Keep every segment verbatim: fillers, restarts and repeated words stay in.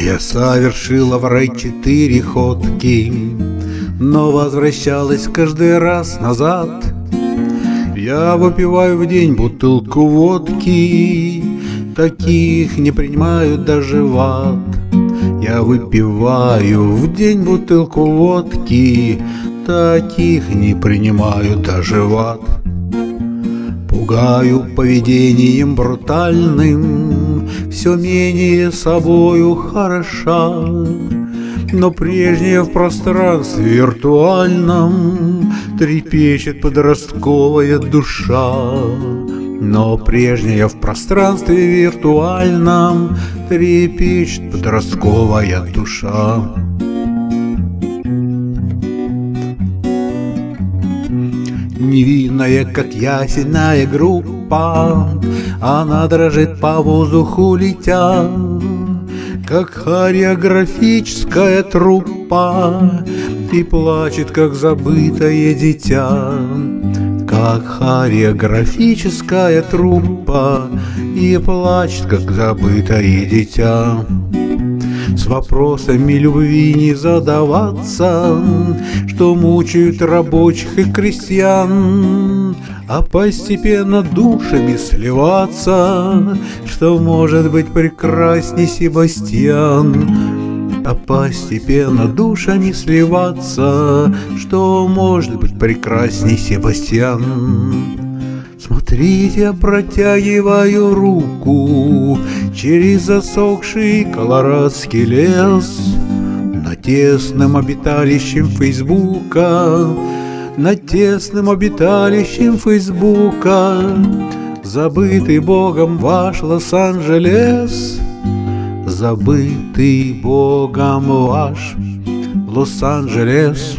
Я совершила в рай четыре ходки, но возвращалась каждый раз назад. Я выпиваю в день бутылку водки, таких не принимают даже в ад. Я выпиваю в день бутылку водки, таких не принимают даже в ад. Пугаю поведением брутальным, все менее собою хороша. Но прежняя в пространстве виртуальном трепещет подростковая душа. Но прежняя в пространстве виртуальном трепещет подростковая душа. Невинная, как ясенная группа, она дрожит по воздуху летя, как хореографическая труппа, и плачет, как забытое дитя. Как хореографическая труппа, и плачет, как забытое дитя. С вопросами любви не задаваться, что мучают рабочих и крестьян, а постепенно душами сливаться, что может быть прекрасней Себастьян. А постепенно душами сливаться, что может быть прекрасней Себастьян. Смотрите, я протягиваю руку через засохший колорадский лес, над тесным обиталищем Фейсбука, над тесным обиталищем Фейсбука, забытый Богом ваш Лос-Анджелес, забытый Богом ваш Лос-Анджелес.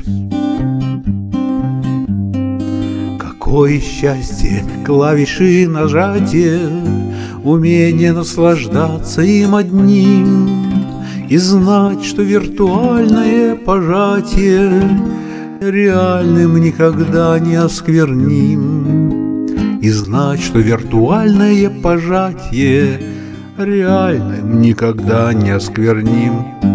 Какое счастье клавиши нажатия, умение наслаждаться им одним, и знать, что виртуальное пожатие реальным никогда не оскверним. И знать, что виртуальное пожатие реальным никогда не оскверним.